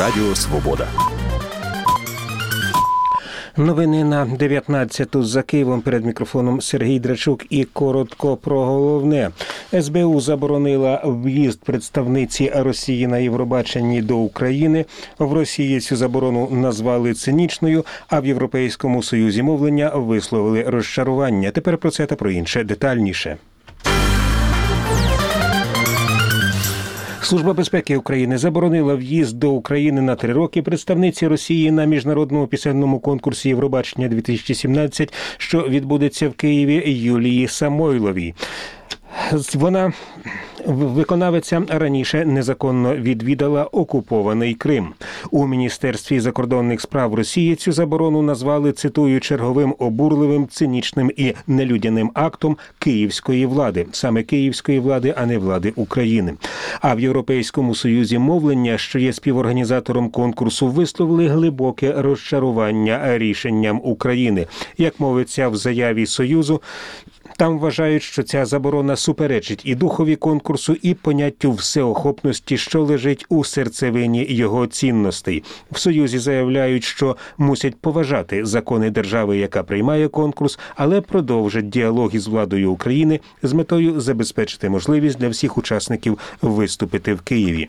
Радіо Свобода. Новини на 19-ту за Києвом. Перед мікрофоном Сергій Драчук і коротко про головне. СБУ заборонила в'їзд представниці Росії на Євробаченні до України. В Росії цю заборону назвали цинічною, а в Європейському Союзі мовлення висловили розчарування. Тепер про це та про інше детальніше. Служба безпеки України заборонила в'їзд до України на 3 роки представниці Росії на міжнародному пісенному конкурсі «Євробачення-2017», що відбудеться в Києві, Юлії Самойловій. Вона, виконавиця, раніше незаконно відвідала окупований Крим. У Міністерстві закордонних справ Росії цю заборону назвали, цитую, черговим обурливим, цинічним і нелюдяним актом київської влади. Саме київської влади, а не влади України. А в Європейському Союзі мовлення, що є співорганізатором конкурсу, висловили глибоке розчарування рішенням України. Як мовиться в заяві Союзу, там вважають, що ця заборона суперечить і духові конкурсу, і поняттю всеохопності, що лежить у серцевині його цінностей. В Союзі заявляють, що мусять поважати закони держави, яка приймає конкурс, але продовжать діалог із владою України з метою забезпечити можливість для всіх учасників виступити в Києві.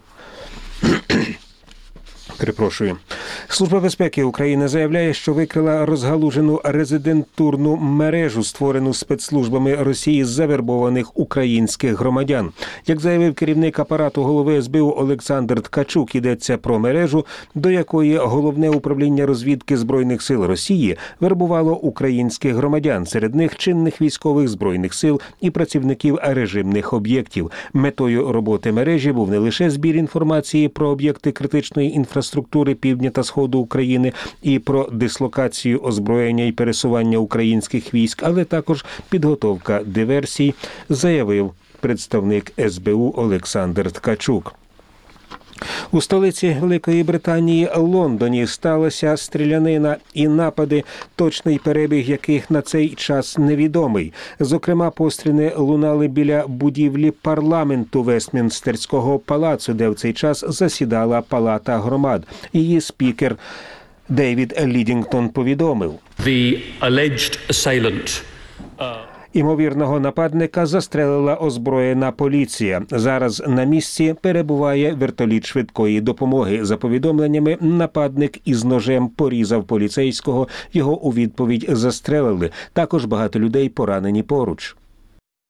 Служба безпеки України заявляє, що викрила розгалужену резидентурну мережу, створену спецслужбами Росії з завербованих українських громадян. Як заявив керівник апарату голови СБУ Олександр Ткачук, йдеться про мережу, до якої Головне управління розвідки Збройних сил Росії вербувало українських громадян, серед них чинних військових Збройних сил і працівників режимних об'єктів. Метою роботи мережі був не лише збір інформації про об'єкти критичної інфраструктури півдня та сходу України і про дислокацію, озброєння і пересування українських військ, але також підготовка диверсій, заявив представник СБУ Олександр Ткачук. У столиці Великої Британії Лондоні сталася стрілянина і напади, точний перебіг яких на цей час невідомий. Зокрема, постріли лунали біля будівлі парламенту Вестмінстерського палацу, де в цей час засідала Палата громад. Її спікер Дейвід Лідінгтон повідомив: The alleged assailant імовірного нападника застрелила озброєна поліція. Зараз на місці перебуває вертоліт швидкої допомоги. За повідомленнями, нападник із ножем порізав поліцейського, його у відповідь застрелили. Також багато людей поранені поруч.